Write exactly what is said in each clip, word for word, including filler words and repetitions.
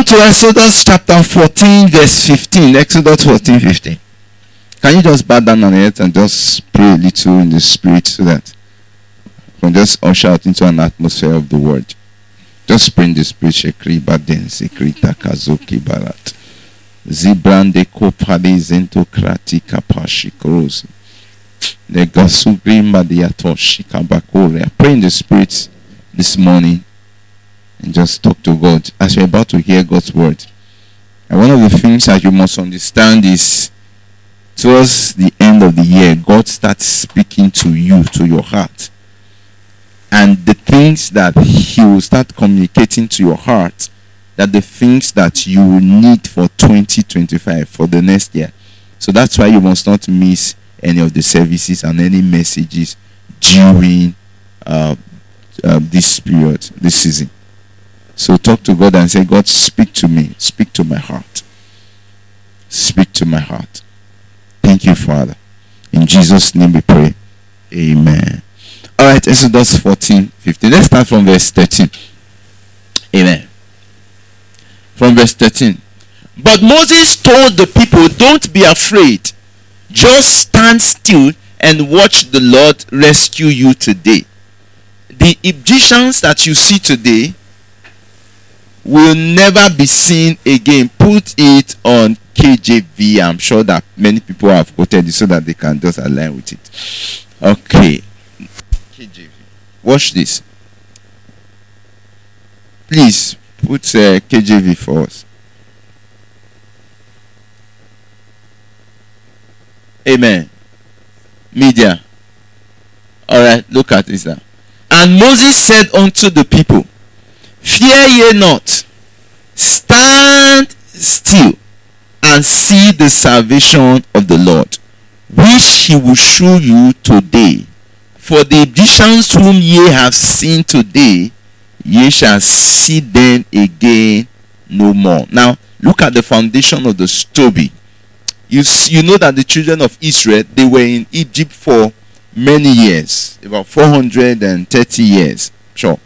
to Exodus chapter fourteen, verse fifteen. Exodus fourteen, fifteen. Can you just bow down on it and just pray a little in the spirit so that you can just usher out into an atmosphere of the word? Just pray in the spirit. Shekri baden sekri takazoki barat. Zibrande kopali zento krati kapashi krozi. Negasugri madiatoshi kabakore. Pray in the spirit this morning and just talk to God as you're about to hear God's word. And one of the things that you must understand is towards the end of the year, God starts speaking to you, to your heart. And the things that he will start communicating to your heart, that the things that you will need for twenty twenty-five, for the next year. So that's why you must not miss any of the services and any messages during uh, uh, this period, this season. So talk to God and say, God, speak to me. Speak to my heart. Speak to my heart. Thank you, Father. In Jesus' name we pray. Amen. All right, Exodus fourteen, fifteen. Let's start from verse thirteen. Amen. From verse thirteen. But Moses told the people, don't be afraid. Just stand still and watch the Lord rescue you today. The Egyptians that you see today will never be seen again. Put it on K J V. I'm sure that many people have quoted it so that they can just align with it. Okay. K J V. Watch this. Please put uh, K J V for us. Amen. Media. Alright, look at this now. And Moses said unto the people, fear ye not, stand still and see the salvation of the Lord, which he will show you today. For the Egyptians whom ye have seen today, ye shall see them again no more. Now, look at the foundation of the story. You, you know that the children of Israel, they were in Egypt for many years, about four hundred thirty years. Sure.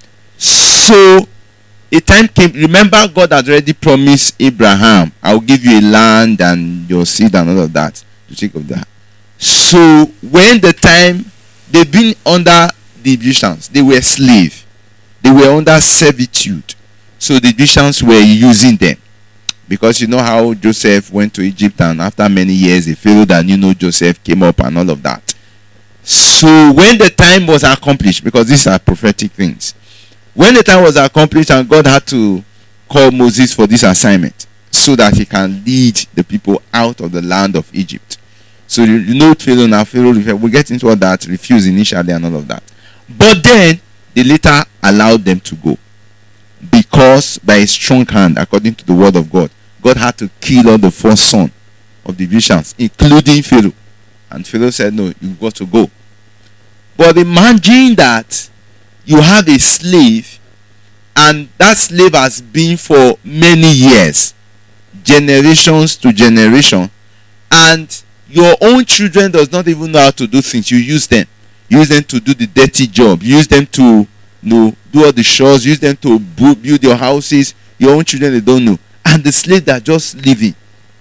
So, a time came, remember God had already promised Abraham, I will give you a land and your seed and all of that. To think of that. So, when the time, they've been under the Egyptians, they were slaves. They were under servitude. So, the Egyptians were using them. Because you know how Joseph went to Egypt and after many years, the Pharaoh that you know Joseph came up and all of that. So, when the time was accomplished, because these are prophetic things, when the time was accomplished and God had to call Moses for this assignment so that he can lead the people out of the land of Egypt. So you, you know Pharaoh now, Pharaoh, we'll get into all that, refused initially and all of that. But then, they later allowed them to go. Because by a strong hand, according to the word of God, God had to kill all the first son of the Egyptians, including Pharaoh. And Pharaoh said, no, you've got to go. But imagine that you have a slave, and that slave has been for many years, generations to generation, and your own children does not even know how to do things. You use them. You use them to do the dirty job. You use them to you know, do all the chores. Use them to build your houses. Your own children, they don't know. And the slave that just living,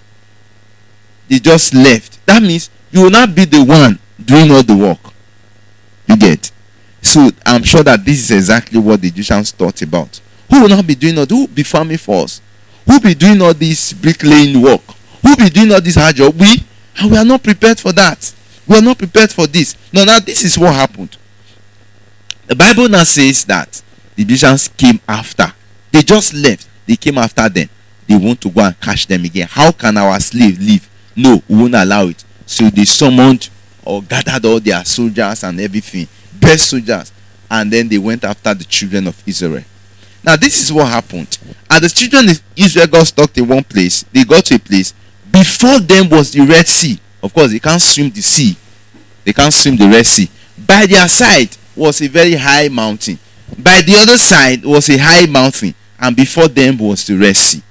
they just left. That means you will not be the one doing all the work. You get. So I'm sure that this is exactly what the Egyptians thought about. Who will not be doing all? Who will be farming for us? Who will be doing all this bricklaying work? Who will be doing all this hard job? We, and we are not prepared for that. We are not prepared for this. No, now this is what happened. The Bible now says that the Egyptians came after. They just left. They came after them. They want to go and catch them again. How can our slave leave? No, we won't allow it. So they summoned or gathered all their soldiers and everything. Best soldiers, and then they went after the children of Israel. Now this is what happened. As the children of Israel got stuck in one place, they got to a place. Before them was the Red Sea. Of course, they can't swim the sea. They can't swim the Red Sea. By their side was a very high mountain. By the other side was a high mountain, and before them was the Red Sea.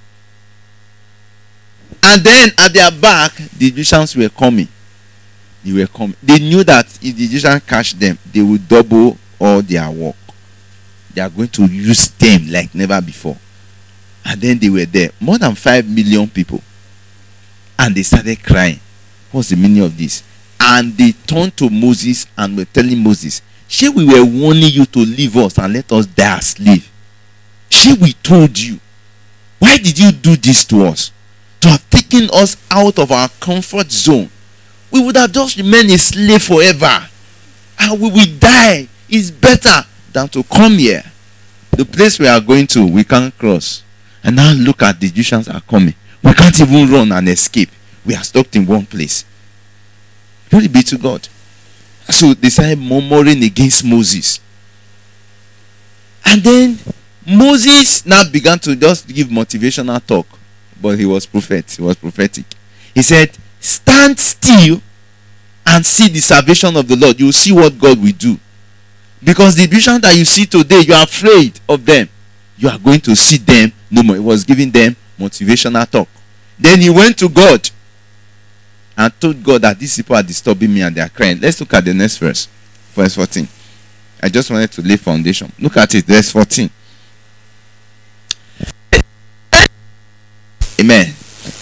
And then at their back, the Egyptians were coming. They were coming. They knew that if the Egyptians catch them, they would double all their work. They are going to use them like never before. And then they were there, more than five million people. And they started crying. What's the meaning of this? And they turned to Moses and were telling Moses, "Shey we were warning you to leave us and let us die as slaves? Shey we told you? Why did you do this to us? To have taken us out of our comfort zone. We would have just remained a slave forever. And we will die. It's better than to come here. The place we are going to, we can't cross. And now look at the Egyptians are coming. We can't even run and escape. We are stuck in one place." Glory be to God. So they started murmuring against Moses. And then Moses now began to just give motivational talk. But he was prophet. He was prophetic. He said, "Stand still and see the salvation of the Lord. You will see what God will do. Because the vision that you see today, you are afraid of them. You are going to see them no more." He was giving them motivational talk. Then he went to God and told God that these people are disturbing me and they are crying. Let's look at the next verse. Verse fourteen. I just wanted to lay foundation. Look at it. Verse fourteen. Amen.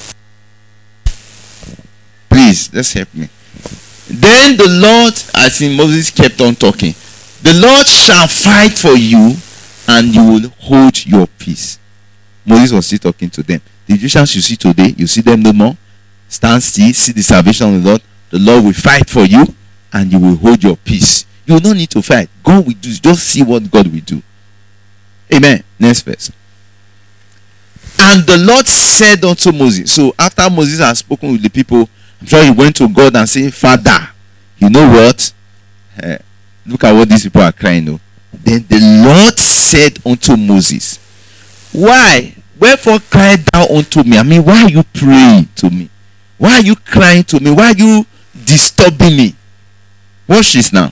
Please, let's help me. Then the Lord, as in Moses kept on talking, "The Lord shall fight for you and you will hold your peace." Moses was still talking to them. The Egyptians you see today, you see them no more. Stand still, see the salvation of the Lord. The Lord will fight for you and you will hold your peace. You will not need to fight. God will do. Just see what God will do. Amen. Next verse. "And the Lord said unto Moses." So after Moses had spoken with the people, I'm sure he went to God and said, "Father, you know what? Uh, look at what these people are crying now." Then the Lord said unto Moses, "Why? Wherefore cry thou unto me?" I mean, why are you praying to me? Why are you crying to me? Why are you disturbing me? Watch this now.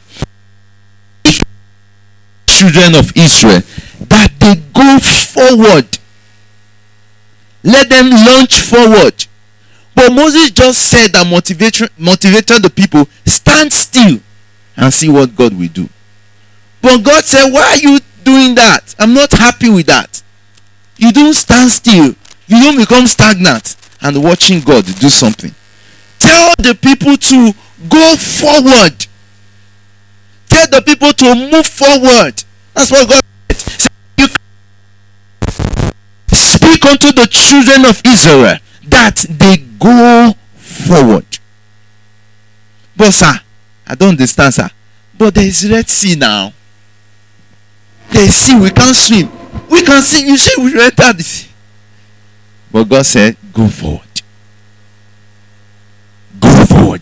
Children of Israel, that they go forward. Let them launch forward. But Moses just said that motivation, motivated the people, "Stand still and see what God will do." But God said, "Why are you doing that? I'm not happy with that." You don't stand still. You don't become stagnant and watching God do something. Tell the people to go forward. Tell the people to move forward. That's what God said. You speak unto the children of Israel that they go forward. But sir, I don't understand, sir. But there is Red Sea now. There is sea. We can't swim. We can see. You see, we enter the sea. But God said, "Go forward. Go forward."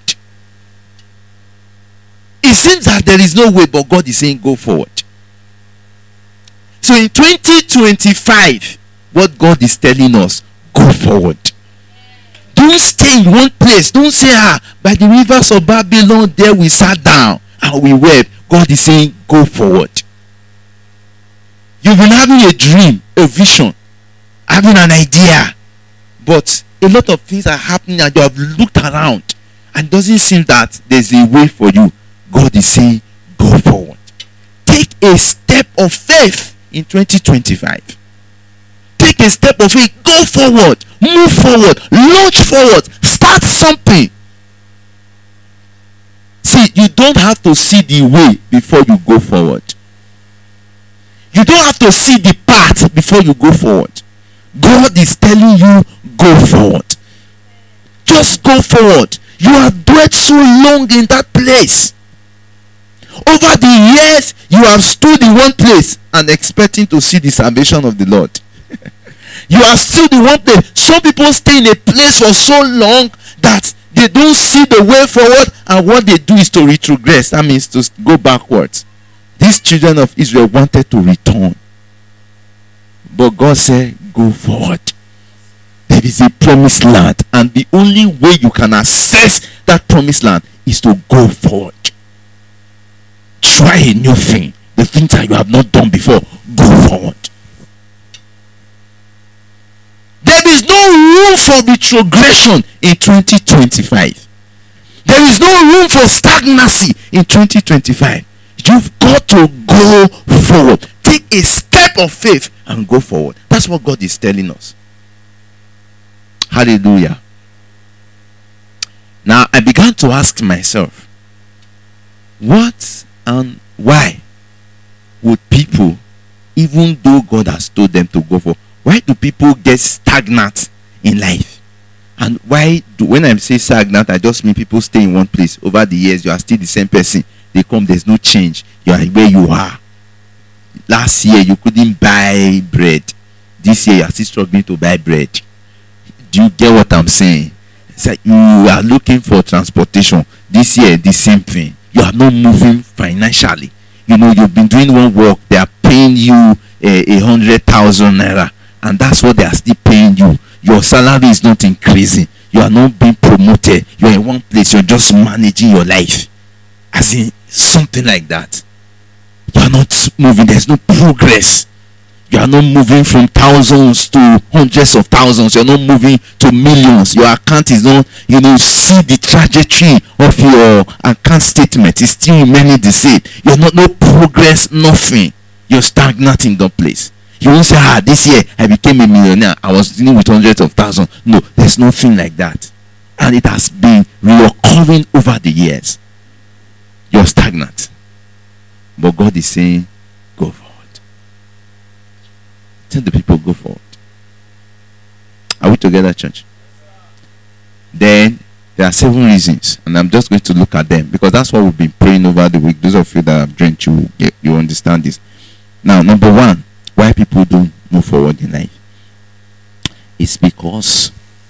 It seems that there is no way, but God is saying, "Go forward." So in twenty twenty-five, what God is telling us, go forward. Don't stay in one place. Don't say, "Ah, by the rivers of Babylon, there we sat down and we wept." God is saying, go forward. You've been having a dream, a vision, having an idea, but a lot of things are happening and you have looked around and it doesn't seem that there's a way for you. God is saying, go forward. Take a step of faith in twenty twenty-five. Take a step of faith. Go forward. Move forward. Launch forward. Start something. See, you don't have to see the way before you go forward. You don't have to see the path before you go forward. God is telling you, go forward. Just go forward. You have dwelt so long in that place. Over the years, you have stood in one place and expecting to see the salvation of the Lord. You are still in one place. Some people stay in a place for so long that they don't see the way forward, and what they do is to retrogress. That means to go backwards. These children of Israel wanted to return, but God said, go forward. There is a promised land, and the only way you can access that promised land is to go forward. Try a new thing. The things that you have not done before, go forward. There is no room for retrogression in twenty twenty-five. There is no room for stagnancy in twenty twenty-five. You've got to go forward. Take a step of faith and go forward. That's what God is telling us. Hallelujah. Now I began to ask myself, what and why would people, even though God has told them to go for, why do people get stagnant in life? And why do, when I say stagnant, I just mean people stay in one place. Over the years, you are still the same person. They come, there's no change. You are where you are. Last year, you couldn't buy bread. This year, you are still struggling to buy bread. Do you get what I'm saying? It's like you are looking for transportation. This year, the same thing. You are not moving financially. You know, you've been doing one work. They are paying you a, a hundred thousand naira. And that's what they are still paying you. Your salary is not increasing. You are not being promoted. You are in one place. You're just managing your life. As in something like that. You are not moving. There's no progress. You are not moving from thousands to hundreds of thousands. You are not moving to millions. Your account is not, you know, see the trajectory of your account statement. It's still remaining the same. You're not, no progress, nothing. You're stagnant in that place. You won't say, ah, this year I became a millionaire. I was dealing with hundreds of thousands. No, there's nothing like that. And it has been reoccurring over the years. You're stagnant. But God is saying, go forward. Tell the people, go forward. Are we together, church? Then there are seven reasons, and I'm just going to look at them because that's what we've been praying over the week. Those of you that have dreamt, you get, you understand this. Now, number one, why people don't move forward in life is because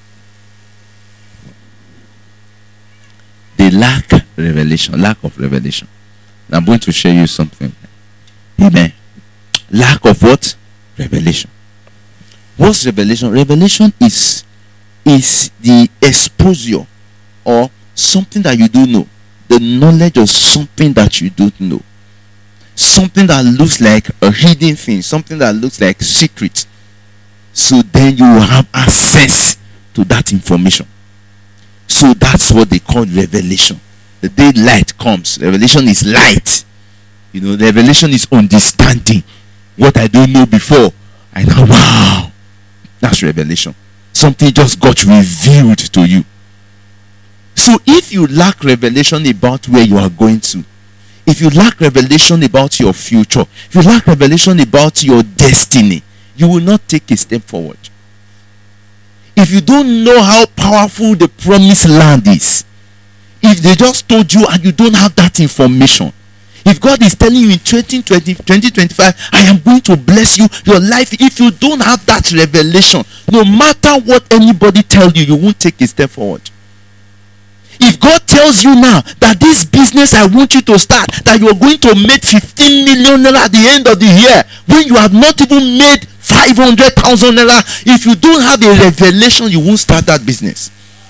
they lack revelation, lack of revelation. Now, I'm going to share you something. Amen. Lack of what? Revelation. What's revelation? Revelation is is the exposure or something that you don't know, the knowledge of something that you don't know, something that looks like a hidden thing, something that looks like secret. So then you will have access to that information. So that's what they call revelation. The day light comes, revelation is light. You know, revelation is understanding what I don't know before. I know, wow, that's revelation. Something just got revealed to you. So if you lack revelation about where you are going to, if you lack revelation about your future, if you lack revelation about your destiny, you will not take a step forward. If you don't know how powerful the promised land is, if they just told you and you don't have that information, if God is telling you in twenty twenty, twenty twenty-five, I am going to bless you, your life, if you don't have that revelation, no matter what anybody tells you, you won't take a step forward. If God tells you now that this business I want you to start, that you are going to make fifteen million naira at the end of the year, when you have not even made five hundred thousand naira, if you don't have a revelation, you won't start that business.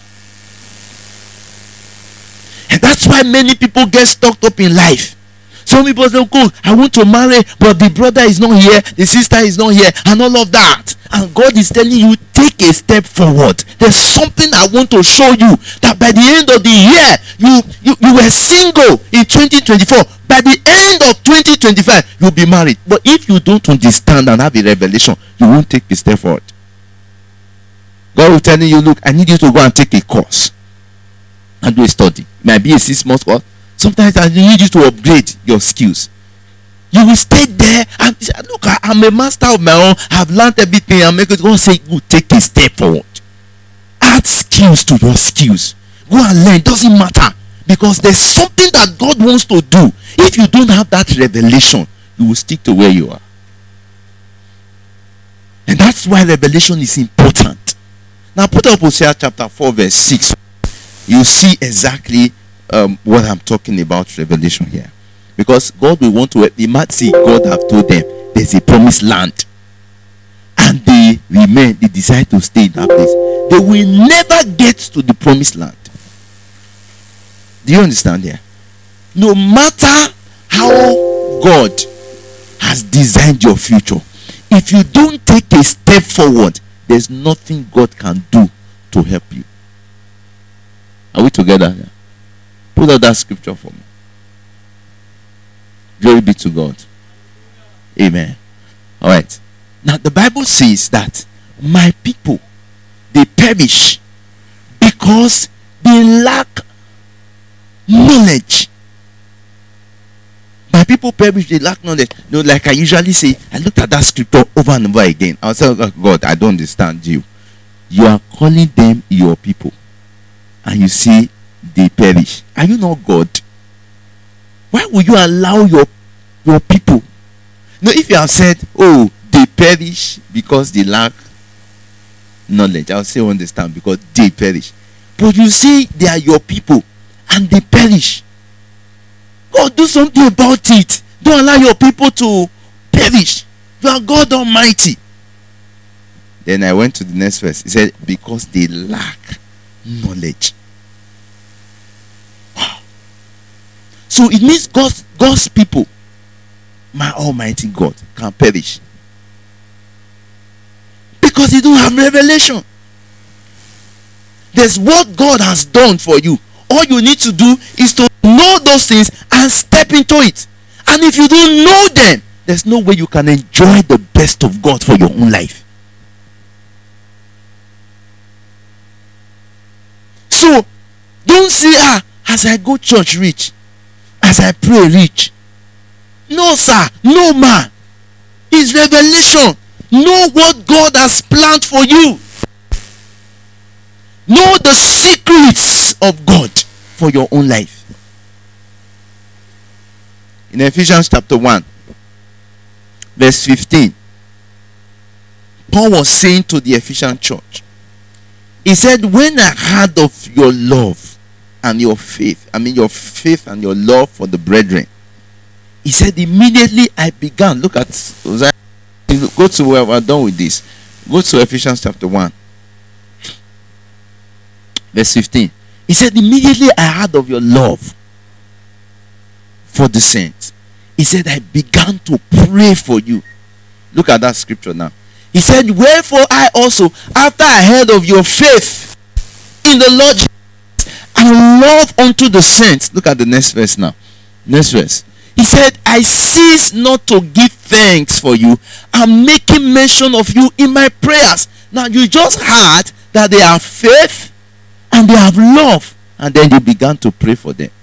And that's why many people get stuck up in life. Some people say, oh, I want to marry, but the brother is not here, the sister is not here, and all of that. And God is telling you, take a step forward. There's something I want to show you, that by the end of the year, you, you, you were single in twenty twenty-four. By the end of twenty twenty-five, you'll be married. But if you don't understand and have a revelation, you won't take a step forward. God will tell you, look, I need you to go and take a course and do a study. It might be a six month course. Sometimes I need you to upgrade your skills. You will stay there and say, look, I, I'm a master of my own. I've learned everything. I'm making God say, go take a step forward. Add skills to your skills. Go and learn. It doesn't matter. Because there's something that God wants to do. If you don't have that revelation, you will stick to where you are. And that's why revelation is important. Now put up Hosea chapter four verse six. You see exactly um, what I'm talking about revelation here. Because God will want to, they might see God have told them there's a promised land. And they remain, they decide to stay in that place. They will never get to the promised land. Do you understand here? No matter how God has designed your future, if you don't take a step forward, there's nothing God can do to help you. Are we together here? Put out that scripture for me. Glory be to God. Amen. All right. Now the Bible says that my people, they perish because they lack knowledge. My people perish, they lack knowledge. You know, like I usually say, I looked at that scripture over and over again. I was like, oh God, I don't understand you. You are calling them your people, and you say they perish. Are you not God? Why would you allow your your people? No, if you have said, oh, they perish because they lack knowledge, I'll say understand, because they perish. But you say they are your people and they perish. God, do something about it. Don't allow your people to perish. You are God Almighty. Then I went to the next verse. He said, because they lack knowledge. Wow. So it means God's, God's people, my Almighty God, can perish because they don't have revelation. There's what God has done for you. All you need to do is to know those things and step into it. And if you don't know them, there's no way you can enjoy the best of God for your own life. So don't say, ah, as I go church rich, as I pray rich. No, sir, no, man. It's revelation. Know what God has planned for you. Know the secrets of God for your own life. In Ephesians chapter one, verse fifteen, Paul was saying to the Ephesian church, he said, when I heard of your love and your faith, I mean your faith and your love for the brethren, he said, immediately I began. Look at, go to where we're done with this. Go to Ephesians chapter one. Verse fifteen. He said, immediately I heard of your love for the saints. He said, I began to pray for you. Look at that scripture now. He said, wherefore I also, after I heard of your faith in the Lord Jesus and love unto the saints. Look at the next verse now. Next verse. He said, I cease not to give thanks for you. I'm making mention of you in my prayers. Now you just heard that they have faith and they have love, and then you began to pray for them.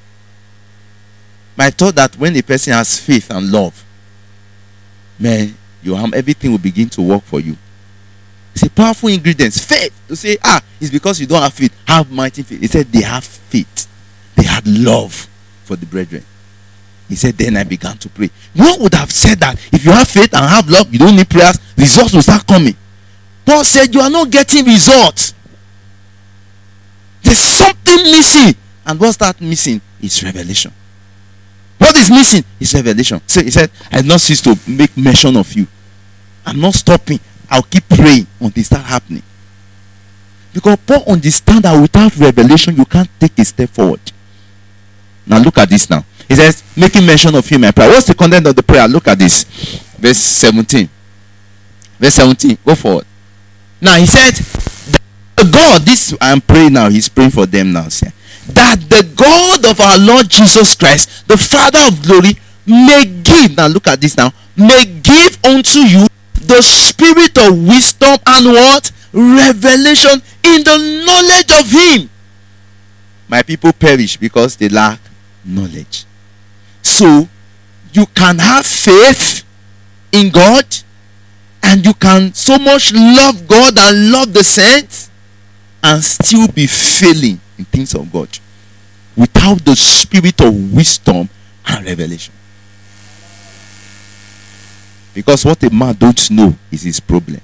I thought that when a person has faith and love, man, you have, everything will begin to work for you. It's a powerful ingredient. Faith. To say, ah, it's because you don't have faith. Have mighty faith. He said they have faith. They had love for the brethren. He said, then I began to pray. One would have said that if you have faith and have love, you don't need prayers, results will start coming. Paul said, you are not getting results. There's something missing. And what's that missing? It's revelation. What is missing is revelation. So he said, I have not ceased to make mention of you. I'm not stopping. I'll keep praying until it starts happening. Because Paul understands that without revelation, you can't take a step forward. Now look at this now. He says, making mention of him in my prayer. What's the content of the prayer? Look at this. Verse seventeen. Verse seventeen. Go forward. Now he said, God, this I'm praying now. He's praying for them now. Say, that the God of our Lord Jesus Christ, the Father of glory, may give. Now look at this now. May give unto you the spirit of wisdom and what? Revelation in the knowledge of him. My people perish because they lack knowledge. So you can have faith in God, and you can so much love God and love the saints and still be failing in things of God without the spirit of wisdom and revelation. Because what a man don't know is his problem.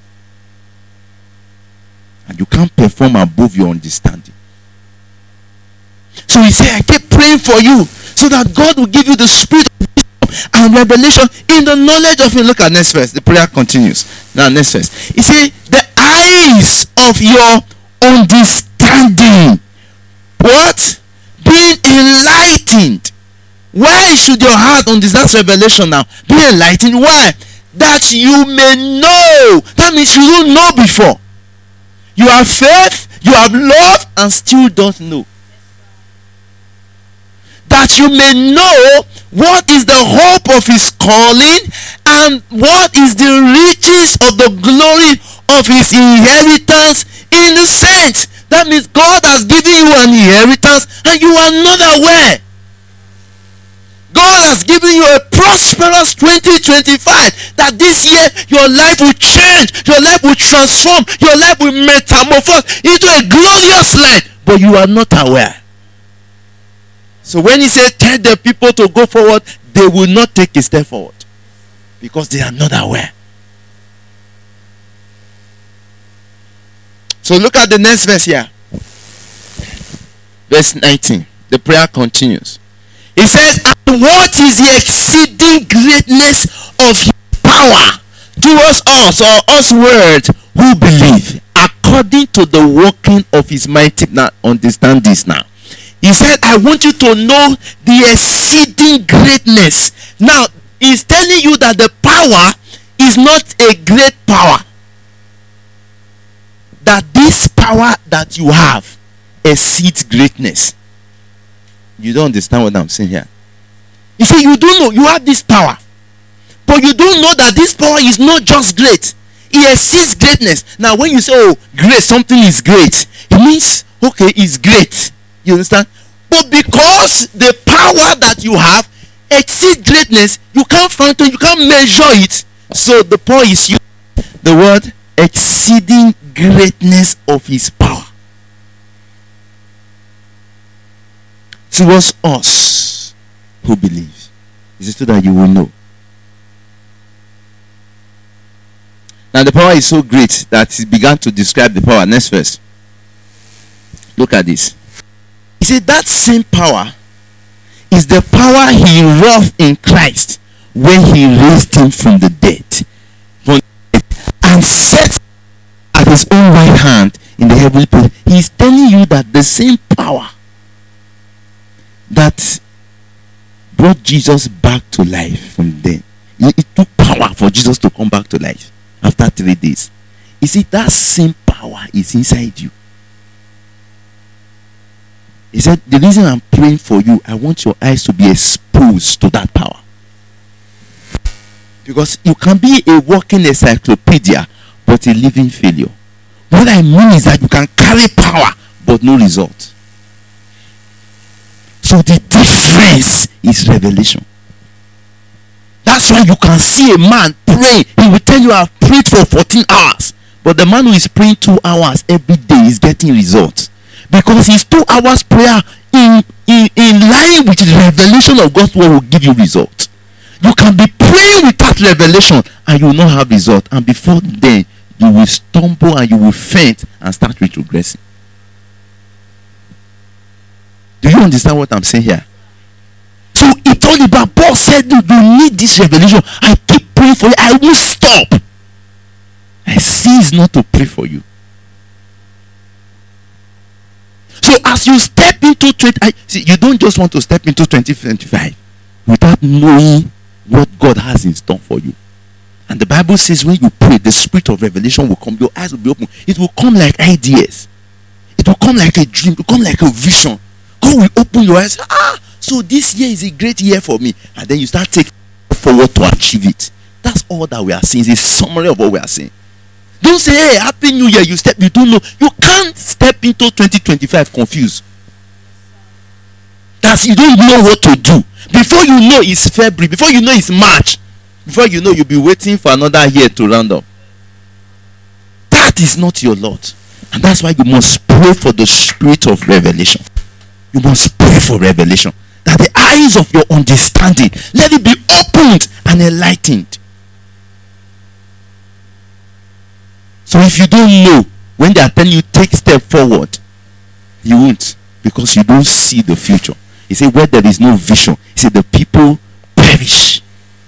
And you can't perform above your understanding. So he said, I keep praying for you so that God will give you the spirit of wisdom and revelation in the knowledge of him. Look at next verse. The prayer continues. Now next verse. He said, the eyes of your understanding, what? Being enlightened. Why should your heart understand revelation now? Be enlightened. Why? That you may know. That means you don't know before. You have faith, you have love, and still don't know. That you may know what is the hope of his calling, and what is the riches of the glory of his inheritance in the saints. That means God has given you an inheritance and you are not aware. God has given you a prosperous twenty twenty-five, that this year your life will change, your life will transform, your life will metamorphose into a glorious life, but you are not aware. So when he said tell the people to go forward, they will not take a step forward because they are not aware. So look at the next verse here. Verse nineteen. The prayer continues. He said, and what is the exceeding greatness of his power towards us, or us world who believe, according to the working of his mighty. Now understand this now. He said, I want you to know the exceeding greatness. Now, he's telling you that the power is not a great power. That this power that you have exceeds greatness. You don't understand what I'm saying here. You see, you don't know you have this power, but you don't know that this power is not just great. It exceeds greatness. Now, when you say, oh, great, something is great, it means, okay, it's great. You understand? But because the power that you have exceeds greatness, you can't find it, you can't measure it. So the point is you the word exceeding greatness of his power towards us who believe. Is it so that you will know? Now the power is so great that he began to describe the power. Next verse. Look at this. He said that same power is the power he wrought in Christ when he raised him from the dead, from the dead and set at his own right hand in the heavenly place. He is telling you that the same power that brought Jesus back to life from dead, it took power for Jesus to come back to life after three days. You see, that same power is inside you. He said, the reason I'm praying for you, I want your eyes to be exposed to that power. Because you can be a walking encyclopedia, but a living failure. What I mean is that you can carry power, but no result. So the difference is revelation. That's why you can see a man pray. He will tell you, I've prayed for fourteen hours. But the man who is praying two hours every day is getting results. Because his two hours prayer in, in, in line with the revelation of God's word will give you results. You can be praying without revelation and you will not have result. And before then, you will stumble and you will faint and start retrogressing. Do you understand what I'm saying here? So it's all about, Paul said, you need this revelation. I keep praying for you. I won't stop. I cease not to pray for you. So as you step into twenty, I, see, you don't just want to step into twenty twenty-five without knowing what God has in store for you. And the Bible says when you pray, the spirit of revelation will come. Your eyes will be open. It will come like ideas. It will come like a dream. It will come like a vision. God will open your eyes. Ah, so this year is a great year for me. And then you start taking forward to achieve it. That's all that we are saying. It's a summary of what we are saying. Don't say, hey, happy new year. You step, you don't know. You can't step into twenty twenty-five confused. That's, you don't know what to do. Before you know it's February, before you know it's March, before you know you'll be waiting for another year to round up. That is not your lot. And that's why you must pray for the spirit of revelation. You must pray for revelation. That the eyes of your understanding, let it be opened and enlightened. So if you don't know, when they are telling you take step forward, you won't, because you don't see the future. He said where there is no vision, he said the people perish.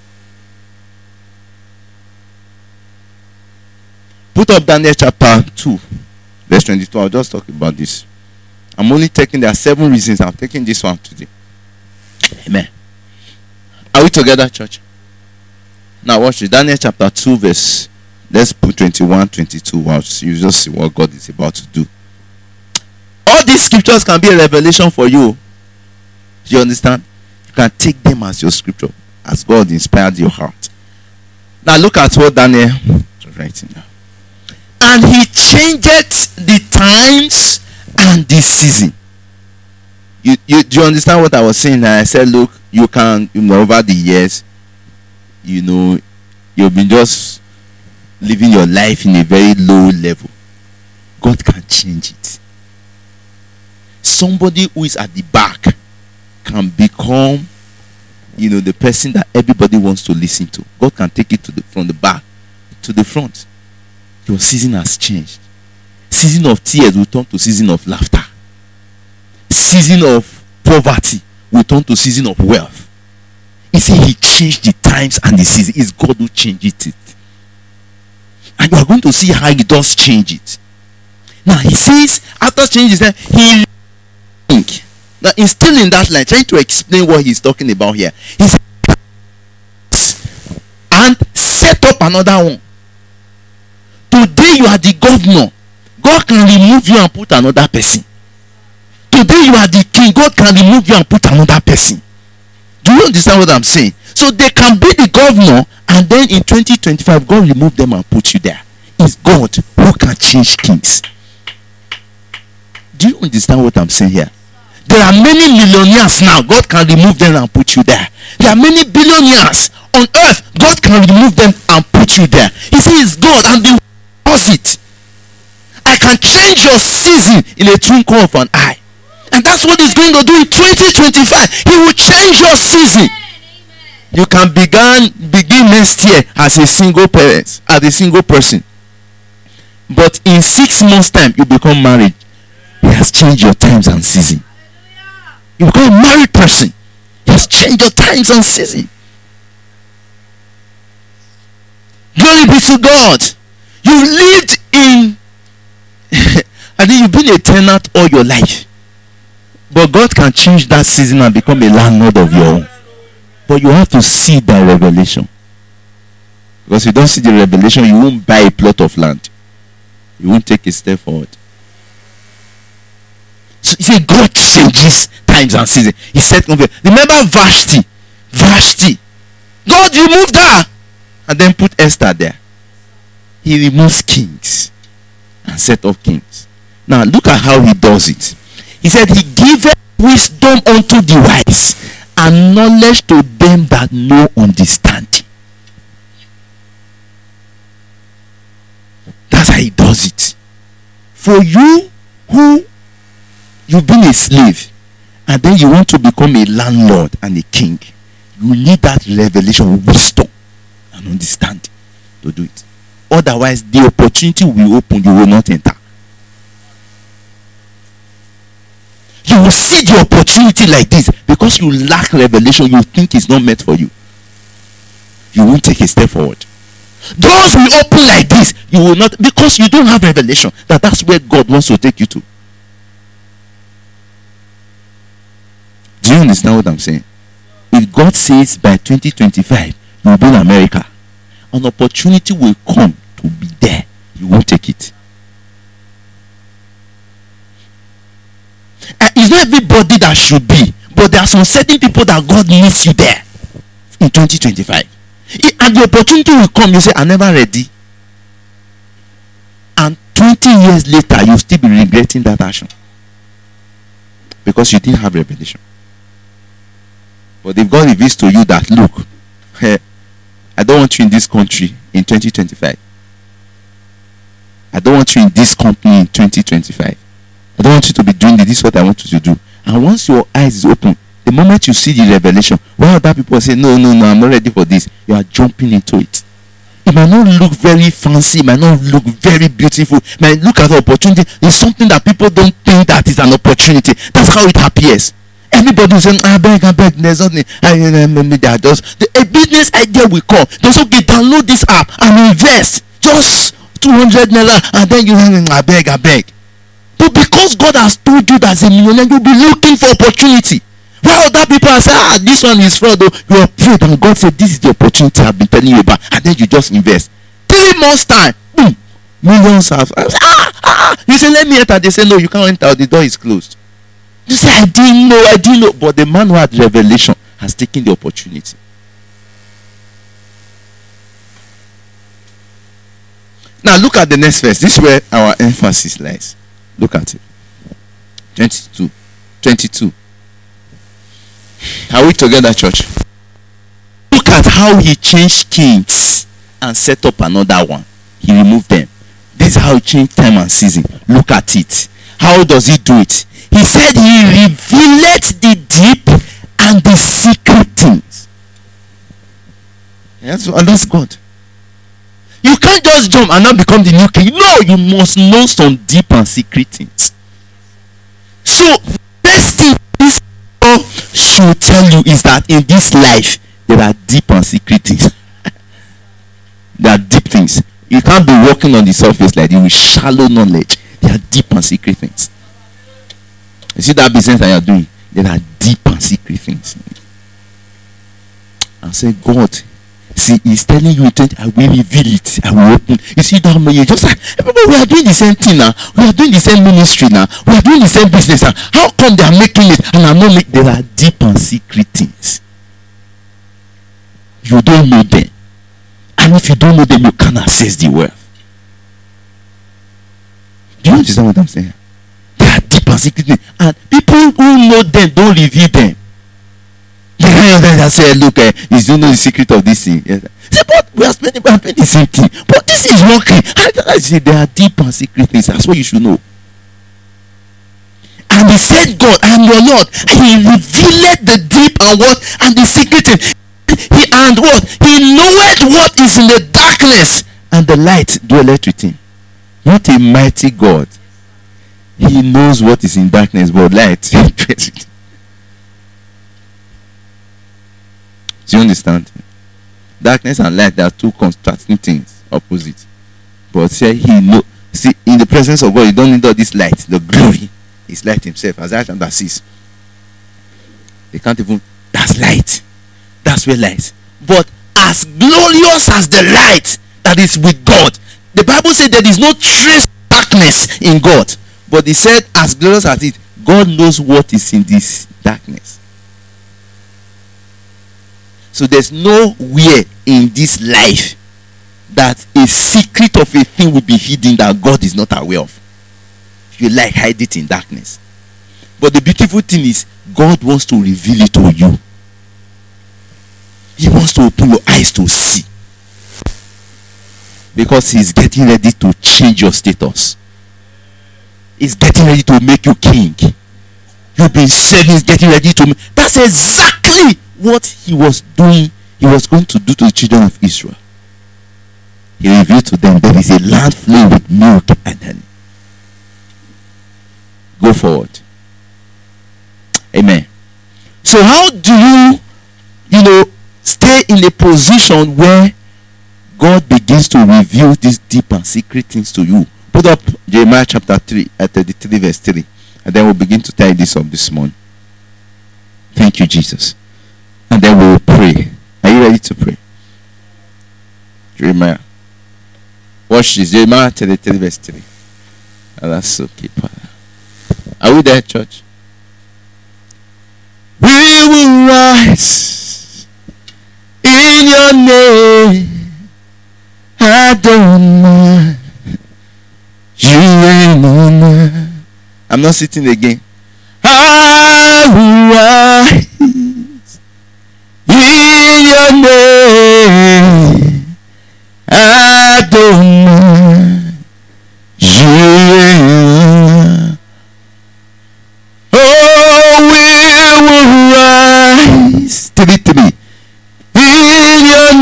Put up Daniel chapter two, verse twenty-two. I'll just talk about this. I'm only taking, there are seven reasons I'm taking this one today. Amen. Are we together, church? Now watch it. Daniel chapter two, verse, let's put twenty-one, twenty-two. Watch. You just see what God is about to do. All these scriptures can be a revelation for you. Do you understand? You can take them as your scripture, as God inspired your heart. Now look at what Daniel is writing now. And he changeth the times and the season. You, you do you understand what I was saying? I said, look, you can, you know, over the years, you know, you've been just living your life in a very low level. God can change it. Somebody who is at the back can become, you know, the person that everybody wants to listen to. God can take it to the, from the back to the front. Your season has changed. Season of tears will turn to season of laughter. Season of poverty will turn to season of wealth. He said he changed the times and the season. It's God who changed it. And you are going to see how he does change it. Now he says, after changing it, he think. Now he's still in that line, trying to explain what he's talking about here. He said, and set up another one. Today you are the governor. God can remove you and put another person. Today you are the king. God can remove you and put another person. Do you understand what I'm saying? So they can be the governor, and then in twenty twenty-five, God remove them and put you there. It's God who can change kings. Do you understand what I'm saying here? There are many millionaires now. God can remove them and put you there. There are many billionaires on earth. God can remove them and put you there. He says, God, and the opposite. I can change your season in a twinkle of an eye. And that's what he's going to do in twenty twenty-five. He will change your season. You can begin begin next year as a single parent, as a single person. But in six months' time, you become married. He has changed your times and season. You become a married person. He has changed your times and season. Glory be to God. You lived in I think you've been a tenant all your life. But God can change that season and become a landlord of your own. But you have to see that revelation. Because if you don't see the revelation, you won't buy a plot of land. You won't take a step forward. So you say God changes times and seasons. He said, remember Vashti. Vashti. God removed her and then put Esther there. He removes kings and set up kings. Now look at how he does it. He said, he giveth wisdom unto the wise and knowledge to them that know understanding. That's how he does it. For you who you've been a slave and then you want to become a landlord and a king, you need that revelation, wisdom and understanding to do it. Otherwise, the opportunity will open, you will not enter. You will see the opportunity like this because you lack revelation. You think it's not meant for you. You won't take a step forward. Doors will open like this. You will not, because you don't have revelation that that's where God wants to take you to. Do you understand what I'm saying? If God says by twenty twenty-five you will be in America, an opportunity will come to be there. You won't take it. Uh, it's not everybody that should be, but there are some certain people that God needs you there in twenty twenty-five. And the opportunity will come, you say, I'm never ready. And twenty years later, you'll still be regretting that action. Because you didn't have revelation. But if God reveals to you that, look, hey, I don't want you in this country in twenty twenty-five. I don't want you in this company in twenty twenty-five. I don't want you to be doing this. This is what I want you to do. And once your eyes is open, the moment you see the revelation, while other people say, no, no, no, I'm not ready for this, you are jumping into it. It might not look very fancy, it might not look very beautiful, it might look at the opportunity. It's something that people don't think that is an opportunity. That's how it appears. Everybody is saying, I beg, I beg, there's nothing. I, I, I, I just, the, a business idea will come. Just okay, download this app and invest. Just two hundred naira, and then you, I beg, I beg. But because God has told you that as a millionaire, you'll be looking for opportunity. While other people are saying, ah, this one is fraud, you are afraid, and God said, this is the opportunity I've been telling you about, and then you just invest. Three months time, boom, millions have, ah, ah, you say, let me enter. They say, no, you can't enter, the door is closed. You say, I didn't know, I didn't know. But the man who had revelation has taken the opportunity. Now look at the next verse. This is where our emphasis lies. Look at it. twenty-two. twenty-two. Are we together, church? Look at how he changed kings and set up another one. He removed them. This is how he changed time and season. Look at it. How does he do it? He said he revealed the deep and the secret things. Yes, and that's God. You can't just jump and not become the new king. No, you must know some deep and secret things. So, best thing this God should tell you is that in this life, there are deep and secret things. There are deep things. You can't be walking on the surface like this with shallow knowledge. There are deep and secret things. You see that business that you are doing? There are deep and secret things. And say, God, see, he's telling you, I will reveal it. I will open. You see that man, you just like, we are doing the same thing now. We are doing the same ministry now. We are doing the same business now. How come they are making it and I'm not making? There are deep and secret things. You don't know them. And if you don't know them, you can't access the wealth. Do you understand what I'm saying? They are deep and secret things. And people who know them don't reveal them. They say, look, uh, you don't know the secret of this thing. Yes. Say, but we are spending we are doing the same thing. But this is working. I say they are deep and secret things. That's what you should know. And he said, God, I am your Lord. And he revealed the deep and what and the secret thing. He and what? He knoweth what is in the darkness, and the light dwelleth with him. What a mighty God. He knows what is in darkness, but light. Do you understand? Darkness and light, they are two contrasting things, opposite. But say he know. See, in the presence of God, you don't need all this light. The glory is light himself, as I chapter six. They can't even. That's light. That's where light. But as glorious as the light that is with God, the Bible said there is no trace of darkness in God. But he said, as glorious as it, God knows what is in this darkness. So there's nowhere in this life that a secret of a thing will be hidden that God is not aware of. If you like, hide it in darkness. But the beautiful thing is, God wants to reveal it to you. He wants to open your eyes to see. Because he's getting ready to change your status. He's getting ready to make you king. You've been saying he's getting ready to make. That's exactly what he was doing. He was going to do to the children of Israel. He revealed to them there is a land flowing with milk and honey. Go forward. Amen. So how do you, you know, stay in a position where God begins to reveal these deep and secret things to you? Put up Jeremiah chapter three, at thirty-three verse three. And then we'll begin to tie this up this morning. Thank you, Jesus. And then we'll pray. Are you ready to pray? Jeremiah. Watch this. Jeremiah thirty-three verse three. Oh, that's okay. Are we there, church? We will rise in your name. Adonai. You reign on. I'm not sitting again. I will rise in your name. Adonai. You reign. Oh, we will rise. Three, three. In your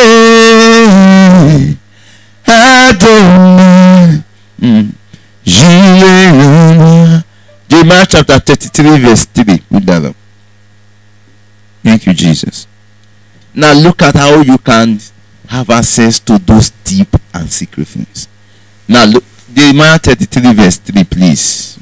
name. Adonai. Mm. Jeremiah chapter thirty-three verse three. Put that up. Thank you, Jesus. Now look at how you can have access to those deep and secret things. Now look, Jeremiah thirty-three verse three, please.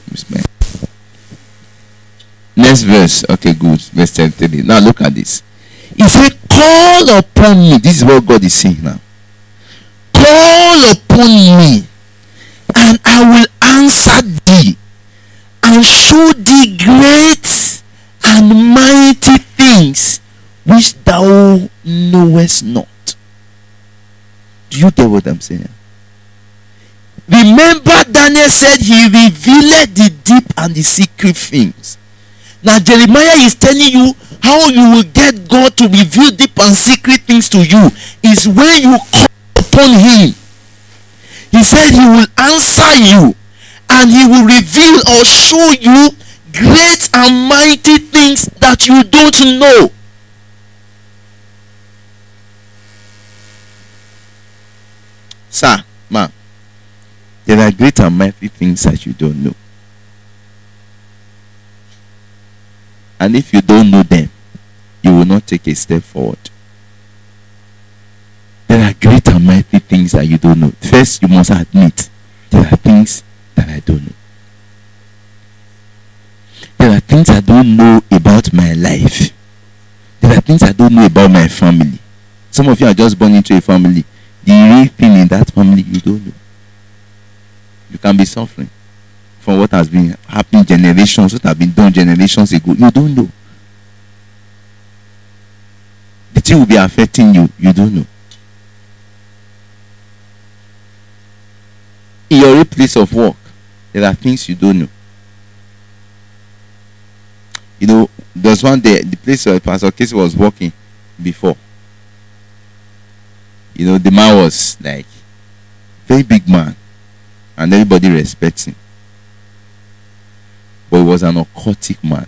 Next verse. Okay, good. Verse thirty-three. Now look at this. He said, call upon me. This is what God is saying now. Call upon me, and I will answer thee, and show thee great and mighty things knowest not. Do you get what I'm saying? Remember, Daniel said he revealed the deep and the secret things. Now Jeremiah is telling you how you will get God to reveal deep and secret things to you is when you call upon him. He said he will answer you and he will reveal or show you great and mighty things that you don't know. Sir, ma'am, there are great and mighty things that you don't know. And if you don't know them, you will not take a step forward. There are great and mighty things that you don't know. First, you must admit, there are things that I don't know. There are things I don't know about my life. There are things I don't know about my family. Some of you are just born into a family. The real thing in that family you don't know. You can be suffering from what has been happening generations, what has been done generations ago. You don't know. The thing will be affecting you. You don't know. In your real place of work, there are things you don't know. You know, there's one day, the place where Pastor Casey was working before. You know, the man was like very big man, and everybody respects him. But he was an occultic man.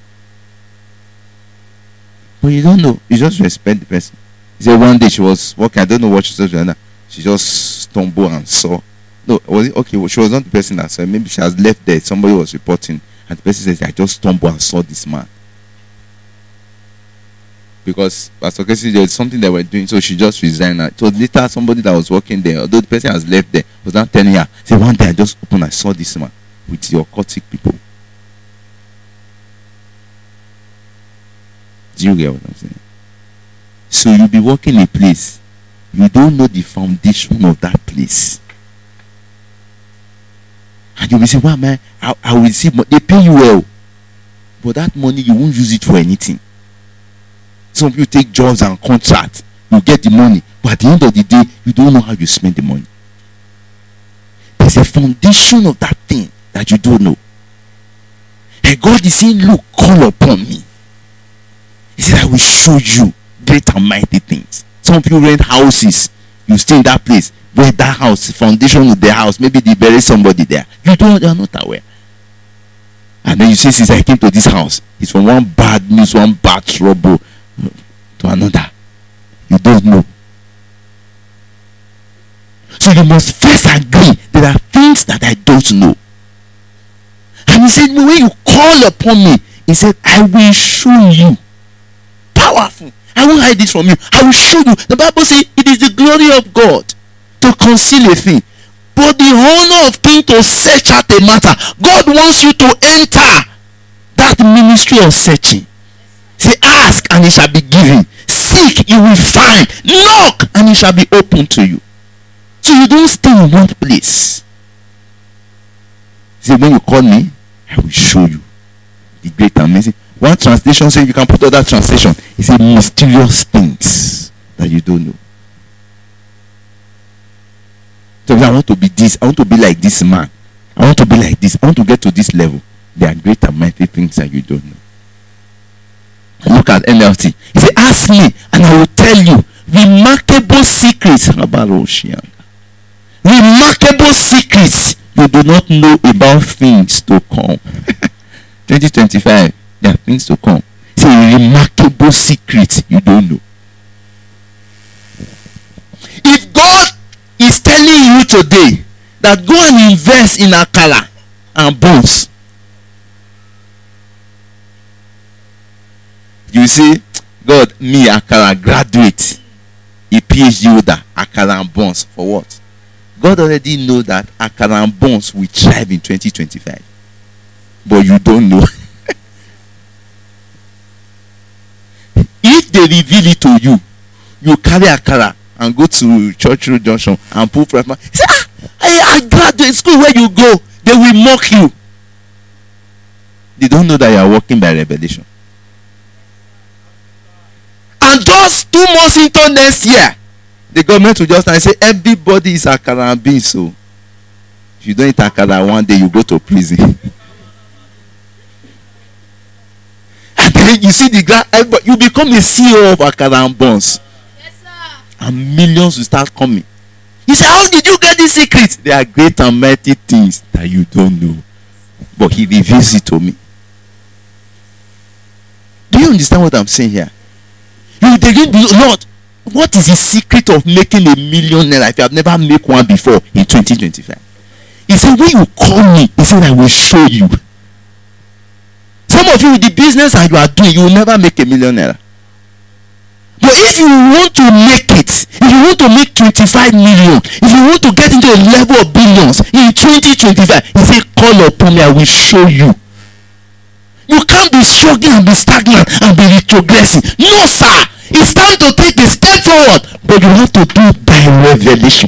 But you don't know, you just respect the person. He said one day she was working, I don't know what she said, she just stumbled and saw. No, was it okay? Well, she was not the person that saw. Maybe she has left there. Somebody was reporting, and the person says, "I just stumbled and saw this man." Because Pastor Casey, there was something they were doing, so she just resigned. It was later somebody that was working there, although the person has left there, was not telling her. Say one day I just opened, I saw this man with the occultic people. Do you get what I'm saying? So you'll be working a place, you don't know the foundation of that place. And you'll be saying, "Wow, man, I, I will receive money." They pay you well, but that money you won't use it for anything. Some people take jobs and contracts, you get the money, but at the end of the day, you don't know how you spend the money. There's a foundation of that thing that you don't know. And God is saying, "Look, call upon me." He said, "I will show you great and mighty things." Some people rent houses, you stay in that place, where that house, foundation of the house, maybe they bury somebody there. You don't, you are not aware. And then you say, "Since I came to this house, it's from one bad news, one bad trouble to another." You don't know. So you must first agree there are things that I don't know. And he said, "When you call upon me," he said, "I will show you." Powerful. I won't hide this from you. I will show you. The Bible says it is the glory of God to conceal a thing, but the honor of king to search out a matter. God wants you to enter that ministry of searching. Say, "Ask and it shall be given. Seek, you will find. Knock and it shall be opened to you." So you don't stay in one place. Say, "When you call me, I will show you the great and amazing." One translation says, you can put other translation. It says mysterious things that you don't know. So I want to be this. I want to be like this man. I want to be like this. I want to get to this level. There are great and mighty things that you don't know. Look at N L T. He said, "Ask me and I will tell you remarkable secrets." Remarkable secrets you do not know about things to come. twenty twenty-five, there are things to come. It's a remarkable secret you don't know. If God is telling you today that go and invest in akara and bonds, you see, "God, me akara graduate, a PhD holder, akara and bonds for what?" God already know that akara and bonds will thrive in twenty twenty-five, but you don't know. If they reveal it to you, you carry akara and go to Church Road Junction and pull from. Say, "Ah, I, I graduate school where you go." They will mock you. They don't know that you are walking by revelation. And just two months into next year, the government will just start and say everybody is akara and beans. So if you don't eat akara one day, you go to prison. And then you see the guy, you become a C E O of akara and buns. Yes, sir. And millions will start coming. You say, how did you get this secret? There are great and mighty things that you don't know. But he reveals it to me. Do you understand what I'm saying here? You begin to, Lord, what is the secret of making a million naira if you have never made one before in twenty twenty-five? He said, when you call me, he said, I will show you. Some of you, with the business that you are doing, you will never make a million naira. But if you want to make it, if you want to make twenty-five million, if you want to get into a level of billions in twenty twenty-five, he said, call upon me, I will show you. You can't be struggling and be stagnant and be retrogressing. No, sir. It's time to take the step forward. But you have to do it by revelation.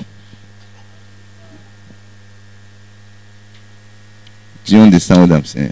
Do you understand what I'm saying?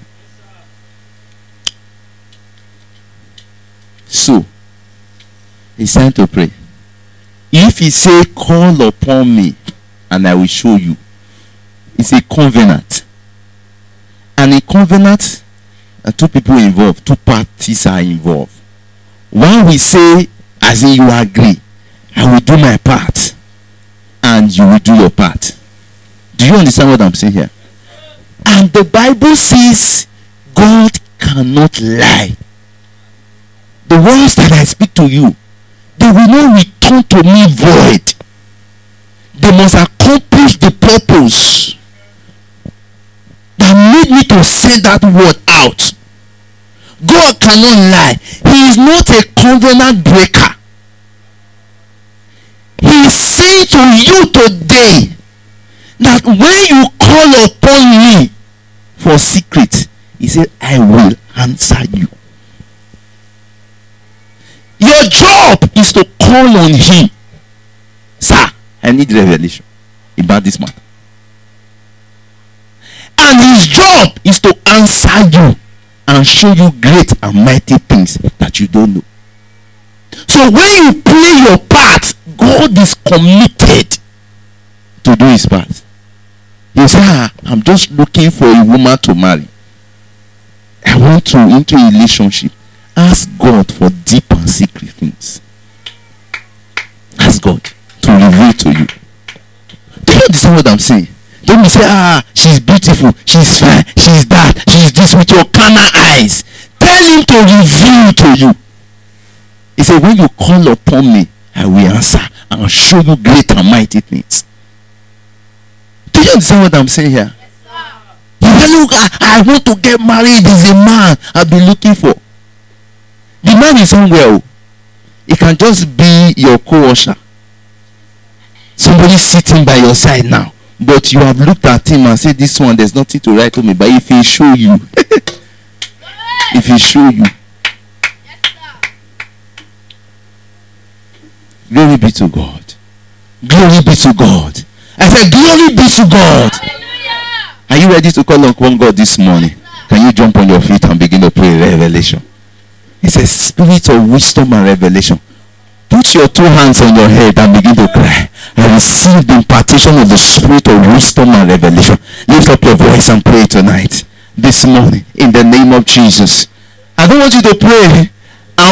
So, it's time to pray. If he say, call upon me and I will show you, it's a covenant. And a covenant, uh, two people involved, two parties are involved. One will say, as in you agree, I will do my part and you will do your part. Do you understand what I'm saying here? And the Bible says God cannot lie. The words that I speak to you, they will not return to me void. They must accomplish the purpose that made me to say that word out. God cannot lie. He is not a covenant breaker. He is saying to you today that when you call upon me for secret, he said, I will answer you. Your job is to call on him. Sir, I need revelation about this matter. And his job is to answer you and show you great and mighty things that you don't know. So when you play your part, God is committed to do his part. You say, ah, I'm just looking for a woman to marry. I want to enter a relationship. Ask God for deep and secret things. Ask God to reveal to you. Do you understand what I'm saying? Don't be say, ah, she's beautiful, she's fine, she's that, she's this, with your carnal eyes. Tell him to reveal to you. He said, when you call upon me, I will answer and I'll show you great and mighty things. Do you understand what I'm saying here? Yes, you look, I, I want to get married. There's a man I've been looking for. The man is somewhere. It can just be your co-usher. Somebody sitting by your side now. But you have looked at him and said, this one, there's nothing to write to me. But if he show you, if he show you, Yes, sir. glory be to God. Glory be to God. I said, glory be to God. Hallelujah. Are you ready to call upon God this morning? Can you jump on your feet and begin to pray revelation? It's a spirit of wisdom and revelation. Put your two hands on your head and begin to cry. I receive the impartation of the spirit of wisdom and revelation. Lift up your voice and pray tonight, this morning, in the name of Jesus. I don't want you to pray